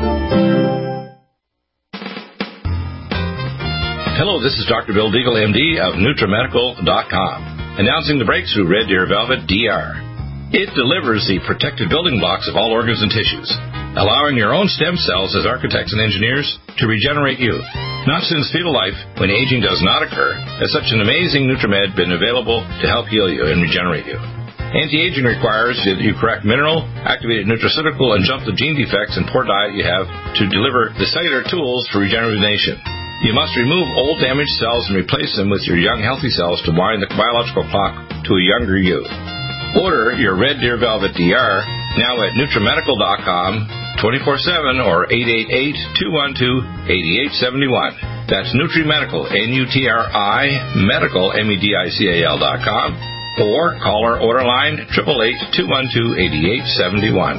Hello, this is Doctor Bill Deagle, M D of Nutramedical dot com, announcing the breakthrough Red Deer Velvet D R. It delivers the protective building blocks of all organs and tissues, allowing your own stem cells as architects and engineers to regenerate youth. Not since fetal life, when aging does not occur, has such an amazing Nutramed been available to help heal you and regenerate you. Anti-aging requires that you correct mineral, activated nutraceutical, and jump the gene defects and poor diet you have to deliver the cellular tools for regeneration. You must remove old damaged cells and replace them with your young healthy cells to wind the biological clock to a younger you. Order your Red Deer Velvet D R now at Nutramedical dot com, twenty-four seven or eight eight eight, two one two, eight eight seven one. That's Nutrimedical, N U T R I, Medical, M E D I C A L dot com, or call our order line, eight eight eight, two one two, eight eight seven one.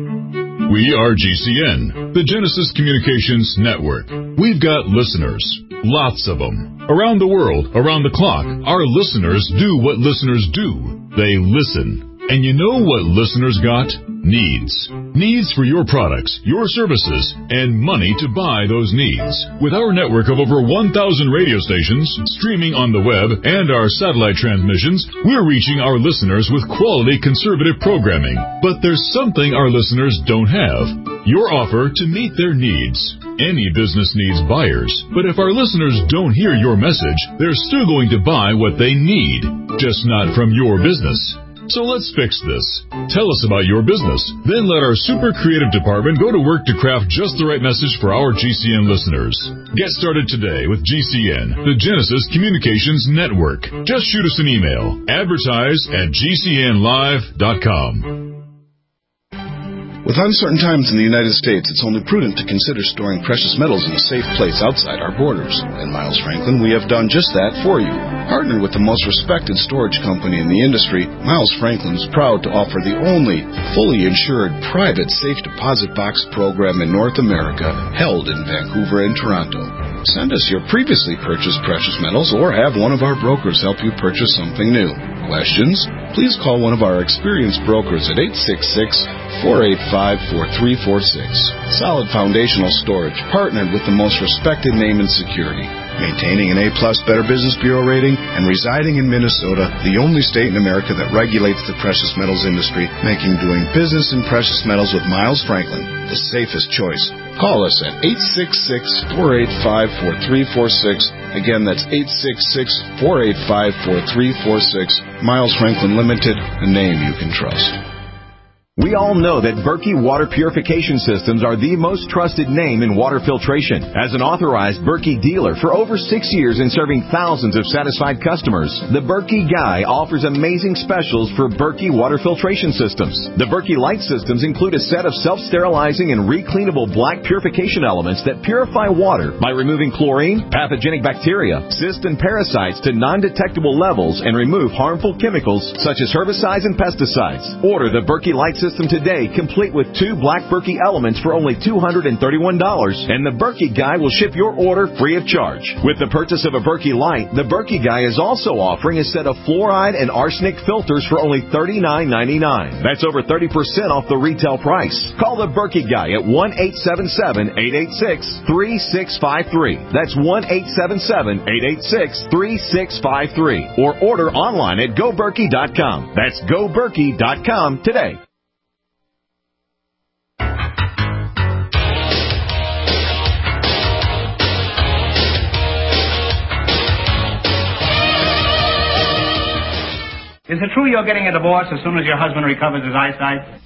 We are G C N, the Genesis Communications Network. We've got listeners Lots of them. Around the world, around the clock, our listeners do what listeners do. They listen. And you know what listeners got? Needs. Needs for your products, your services, and money to buy those needs. With our network of over one thousand radio stations, streaming on the web, and our satellite transmissions, we're reaching our listeners with quality conservative programming. But there's something our listeners don't have. Your offer to meet their needs. Any business needs buyers, but if our listeners don't hear your message, they're still going to buy what they need, just not from your business. So let's fix this. Tell us about your business. Then let our super creative department go to work to craft just the right message for our G C N listeners. Get started today with G C N, the Genesis Communications Network. Just shoot us an email. Advertise at G C N live dot com. With uncertain times in the United States, it's only prudent to consider storing precious metals in a safe place outside our borders. At Miles Franklin, we have done just that for you. Partnered with the most respected storage company in the industry, Miles Franklin is proud to offer the only fully insured private safe deposit box program in North America, held in Vancouver and Toronto. Send us your previously purchased precious metals or have one of our brokers help you purchase something new. Questions? Please call one of our experienced brokers at eight six six, four eight five, four three four six. Solid Foundational Storage, partnered with the most respected name in security. Maintaining an A-plus Better Business Bureau rating and residing in Minnesota, the only state in America that regulates the precious metals industry, making doing business in precious metals with Miles Franklin the safest choice. Call us at eight six six, four eight five, four three four six. Again, that's eight six six, four eight five, four three four six. Miles Franklin Limited, a name you can trust. We all know that Berkey Water Purification Systems are the most trusted name in water filtration. As an authorized Berkey dealer for over six years and serving thousands of satisfied customers, the Berkey Guy offers amazing specials for Berkey Water Filtration Systems. The Berkey Light Systems include a set of self-sterilizing and recleanable black purification elements that purify water by removing chlorine, pathogenic bacteria, cysts, and parasites to non-detectable levels and remove harmful chemicals such as herbicides and pesticides. Order the Berkey Light System today, complete with two black Berkey elements for only two hundred thirty-one dollars, and the Berkey Guy will ship your order free of charge. With the purchase of a Berkey Light, the Berkey Guy is also offering a set of fluoride and arsenic filters for only thirty-nine ninety-nine. That's over thirty percent off the retail price. Call the Berkey Guy at one eight seven seven, eight eight six, three six five three. That's one eight seven seven, eight eight six, three six five three. Or order online at go berkey dot com. That's go berkey dot com today. Is it true you're getting a divorce as soon as your husband recovers his eyesight?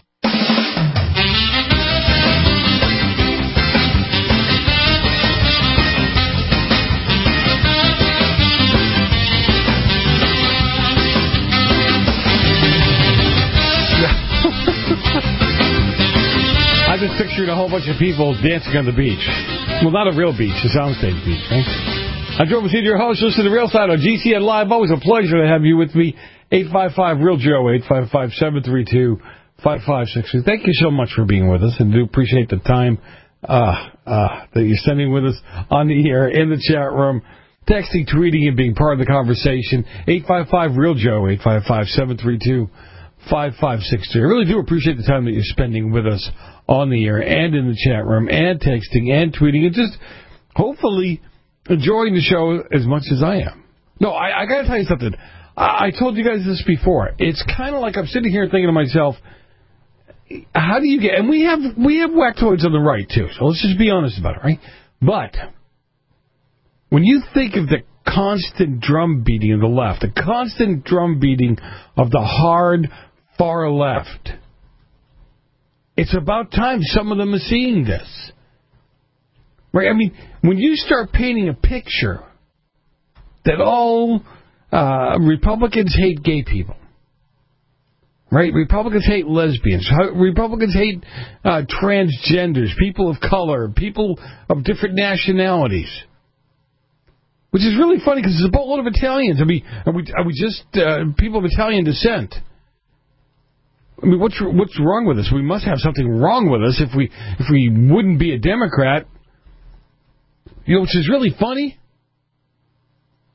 I just pictured a whole bunch of people dancing on the beach. Well, not a real beach, a soundstage beach, right? I'm Joe Messina, your host. Listen to The Real Side on G C N Live. Always a pleasure to have you with me. eight five five, real Joe, eight five five, seven three two, five five six two. Thank you so much for being with us, and do appreciate the time uh, uh, that you're spending with us on the air, in the chat room, texting, tweeting, and being part of the conversation. eight five five, real Joe, eight five five, seven three two, five five six two. I really do appreciate the time that you're spending with us on the air and in the chat room and texting and tweeting and just hopefully enjoying the show as much as I am. No, I, I got to tell you something. I told you guys this before. It's kind of like I'm sitting here thinking to myself, how do you get... And we have we have whacktoids on the right, too, so let's just be honest about it, right? But when you think of the constant drum beating of the left, the constant drum beating of the hard far left, it's about time some of them are seeing this. Right? I mean, when you start painting a picture that all... Uh, Republicans hate gay people, right? Republicans hate lesbians. Republicans hate uh, transgenders, people of color, people of different nationalities. Which is really funny because there's a boatload of Italians. I mean, are we, are we just uh, people of Italian descent? I mean, what's what's wrong with us? We must have something wrong with us if we if we wouldn't be a Democrat. You know, which is really funny.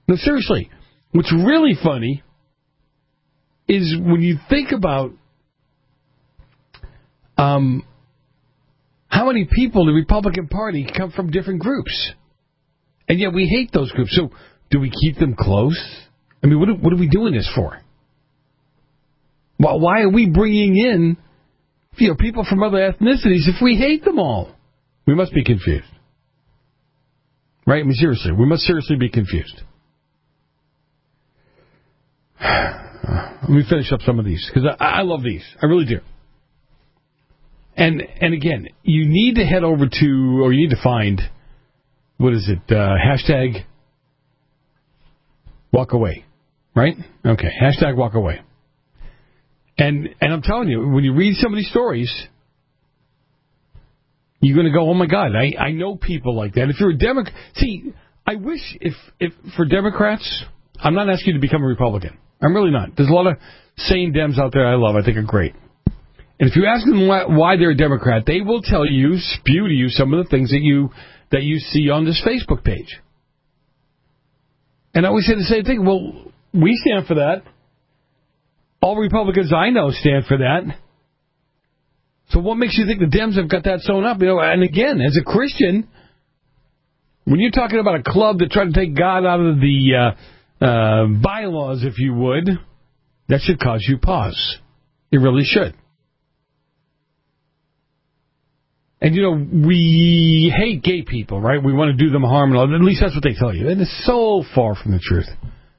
No, seriously. What's really funny is when you think about um, how many people in the Republican Party come from different groups. And yet we hate those groups. So do we keep them close? I mean, what are, what are we doing this for? Well, why are we bringing in you know, people from other ethnicities if we hate them all? We must be confused. Right? I mean, seriously, we must seriously be confused. Let me finish up some of these, because I, I love these. I really do. And and again, you need to head over to, or you need to find, what is it, uh, hashtag walk away. Right? Okay, hashtag walk away. And and I'm telling you, when you read some of these stories, you're going to go, oh, my God, I, I know people like that. If you're a Democrat, see, I wish if, if for Democrats, I'm not asking you to become a Republican. I'm really not. There's a lot of sane Dems out there I love, I think are great. And if you ask them why, why they're a Democrat, they will tell you, spew to you some of the things that you that you see on this Facebook page. And I always say the same thing. Well, we stand for that. All Republicans I know stand for that. So what makes you think the Dems have got that sewn up? You know, and again, as a Christian, when you're talking about a club that tried to take God out of the uh, uh, bylaws, if you would, that should cause you pause. It really should. And, you know, we hate gay people, right? We want to do them harm and all. At least that's what they tell you. And it's so far from the truth.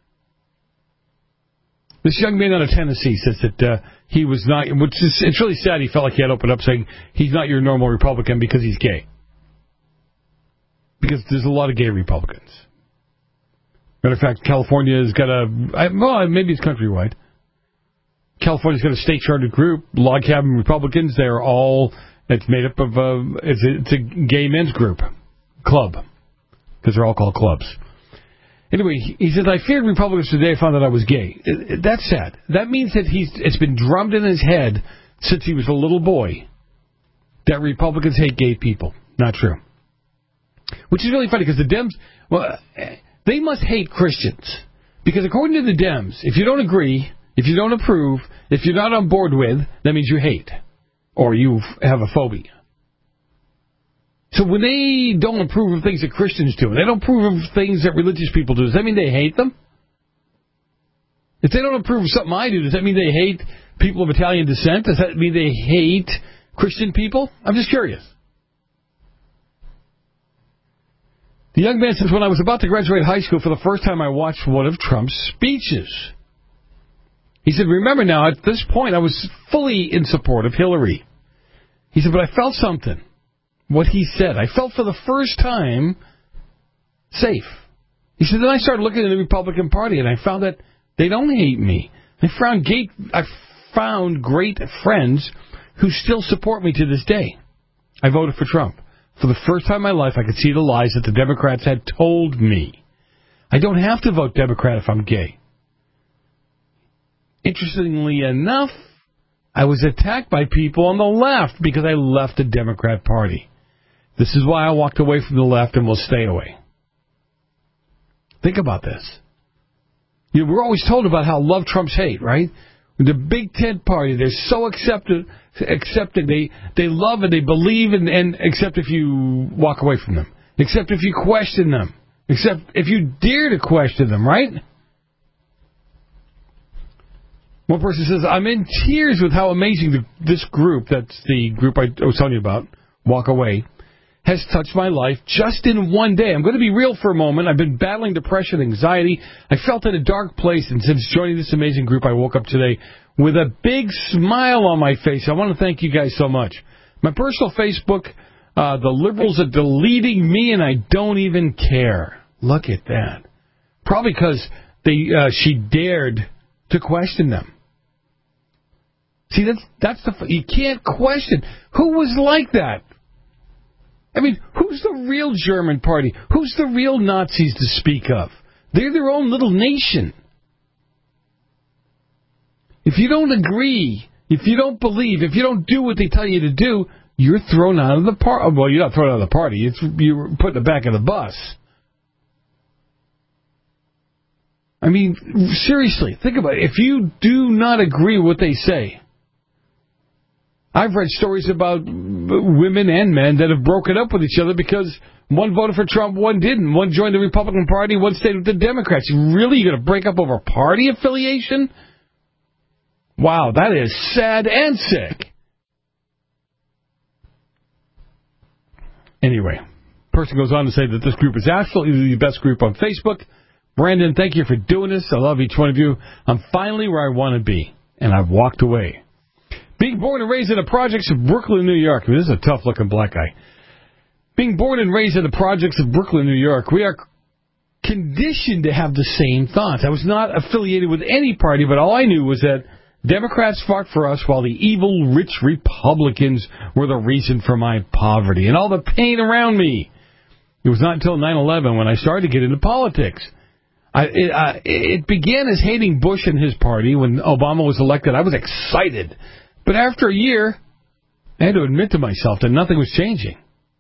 This young man out of Tennessee says that uh, he was not, which is, it's really sad he felt like he had to open up saying he's not your normal Republican because he's gay. Because there's a lot of gay Republicans. Matter of fact, California's got a, well, maybe it's countrywide. California's got a state-chartered group, Log Cabin Republicans. They're all, it's made up of, uh, it's, a, it's a gay men's group, club, because they're all called clubs. Anyway, he says, I feared Republicans today. I found that I was gay. That's sad. That means that he's it's been drummed in his head since he was a little boy that Republicans hate gay people. Not true. Which is really funny because the Dems, well, they must hate Christians. Because according to the Dems, if you don't agree, if you don't approve, if you're not on board with, that means you hate. Or you have a phobia. So when they don't approve of things that Christians do, they don't approve of things that religious people do, does that mean they hate them? If they don't approve of something I do, does that mean they hate people of Italian descent? Does that mean they hate Christian people? I'm just curious. The young man says, when I was about to graduate high school, for the first time I watched one of Trump's speeches. He said, remember now, at this point I was fully in support of Hillary. He said, but I felt something. What he said. I felt for the first time safe. He said, then I started looking at the Republican Party, and I found that they don't hate me. I found, gay, I found great friends who still support me to this day. I voted for Trump. For the first time in my life, I could see the lies that the Democrats had told me. I don't have to vote Democrat if I'm gay. Interestingly enough, I was attacked by people on the left because I left the Democrat Party. This is why I walked away from the left and will stay away. Think about this. You know, we're always told about how love trumps hate, right? The Big Tent Party, they're so accepted, accepted. They they love and they believe, and, and except if you walk away from them, except if you question them, except if you dare to question them, right? One person says, I'm in tears with how amazing the, this group, that's the group I was telling you about, Walk Away, has touched my life just in one day. I'm going to be real for a moment. I've been battling depression, anxiety. I felt in a dark place, and since joining this amazing group, I woke up today with a big smile on my face. I want to thank you guys so much. My personal Facebook, uh, the liberals are deleting me, and I don't even care. Look at that. Probably because they uh, she dared to question them. See, that's that's the you can't question. Who was like that? I mean, who's the real German party? Who's the real Nazis to speak of? They're their own little nation. If you don't agree, if you don't believe, if you don't do what they tell you to do, you're thrown out of the party. Well, you're not thrown out of the party. It's, you're put in the back of the bus. I mean, seriously, think about it. If you do not agree with what they say, I've read stories about women and men that have broken up with each other because one voted for Trump, one didn't. One joined the Republican Party, one stayed with the Democrats. Really, you're going to break up over party affiliation? Wow, that is sad and sick. Anyway, person goes on to say that this group is absolutely the best group on Facebook. Brandon, thank you for doing this. I love each one of you. I'm finally where I want to be, and I've walked away. Being born and raised in the projects of Brooklyn, New York. I mean, this is a tough-looking black guy. Being born and raised in the projects of Brooklyn, New York, we are conditioned to have the same thoughts. I was not affiliated with any party, but all I knew was that Democrats fought for us while the evil, rich Republicans were the reason for my poverty and all the pain around me. It was not until nine eleven when I started to get into politics. I, it, uh, it began as hating Bush and his party. When Obama was elected, I was excited. But after a year, I had to admit to myself that nothing was changing.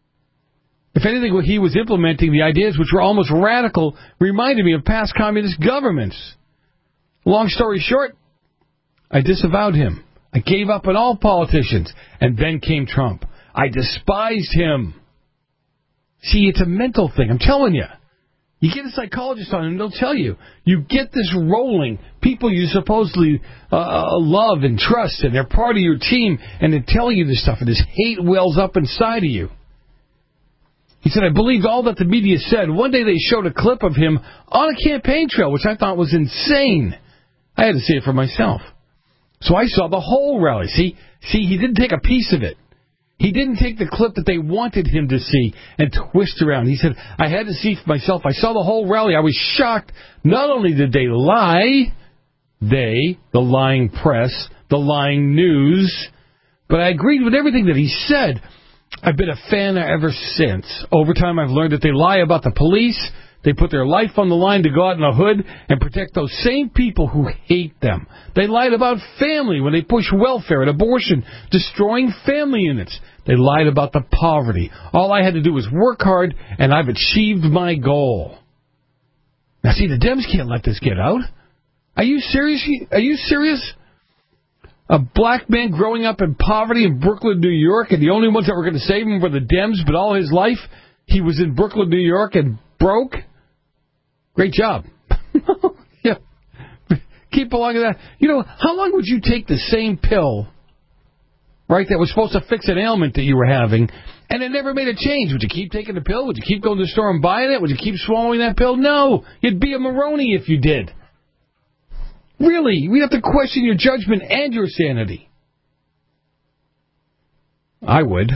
If anything, what he was implementing, the ideas which were almost radical, reminded me of past communist governments. Long story short, I disavowed him. I gave up on all politicians. And then came Trump. I despised him. See, it's a mental thing. I'm telling you. You get a psychologist on and they'll tell you. You get this rolling. People you supposedly uh, love and trust, and they're part of your team, and they tell you this stuff, and this hate wells up inside of you. He said, I believed all that the media said. One day they showed a clip of him on a campaign trail, which I thought was insane. I had to see it for myself. So I saw the whole rally. See, see, he didn't take a piece of it. He didn't take the clip that they wanted him to see and twist around. He said, I had to see for myself. I saw the whole rally. I was shocked. Not only did they lie, they, the lying press, the lying news, but I agreed with everything that he said. I've been a fan ever since. Over time, I've learned that they lie about the police. They put their life on the line to go out in the hood and protect those same people who hate them. They lied about family when they push welfare and abortion, destroying family units. They lied about the poverty. All I had to do was work hard, and I've achieved my goal. Now, see, the Dems can't let this get out. Are you serious? Are you serious? A black man growing up in poverty in Brooklyn, New York, and the only ones that were going to save him were the Dems, but all his life he was in Brooklyn, New York, and broke? Great job. Yeah. Keep along with that. You know, how long would you take the same pill, right, that was supposed to fix an ailment that you were having, and it never made a change? Would you keep taking the pill? Would you keep going to the store and buying it? Would you keep swallowing that pill? No. You'd be a Maroney if you did. Really, we have to question your judgment and your sanity. I would.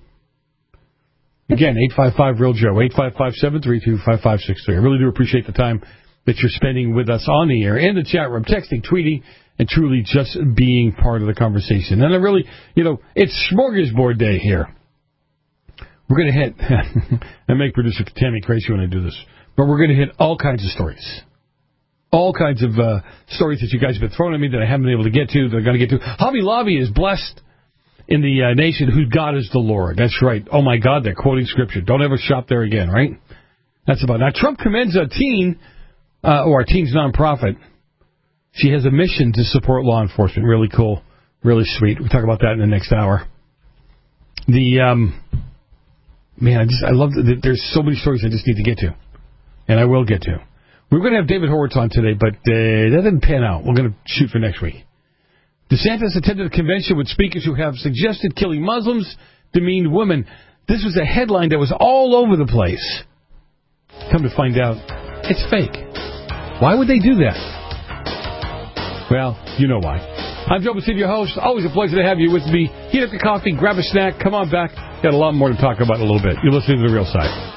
Again, eight five five, real Joe, eight five five, seven three two, five five six three. I really do appreciate the time that you're spending with us on the air, in the chat room, texting, tweeting, and truly just being part of the conversation. And I really, you know, it's smorgasbord day here. We're going to hit, and make producer Tammy crazy when I do this, but we're going to hit all kinds of stories. All kinds of uh, stories that you guys have been throwing at me that I haven't been able to get to, that I'm going to get to. Hobby Lobby is blessed in the uh, nation whose God is the Lord. That's right. Oh, my God, they're quoting Scripture. Don't ever shop there again, right? That's about it. Now, Trump commends a teen, uh, or a teen's nonprofit. She has a mission to support law enforcement. Really cool. Really sweet. We'll talk about that in the next hour. The, um, man, I just, I love that there's so many stories I just need to get to. And I will get to. We're going to have David Horowitz on today, but uh, that didn't pan out. We're going to shoot for next week. DeSantis attended a convention with speakers who have suggested killing Muslims, demeaned women. This was a headline that was all over the place. Come to find out, it's fake. Why would they do that? Well, you know why. I'm Joe Basidio, your host. Always a pleasure to have you with me. Heat up your coffee, grab a snack, come on back. Got a lot more to talk about in a little bit. You're listening to The Real Side.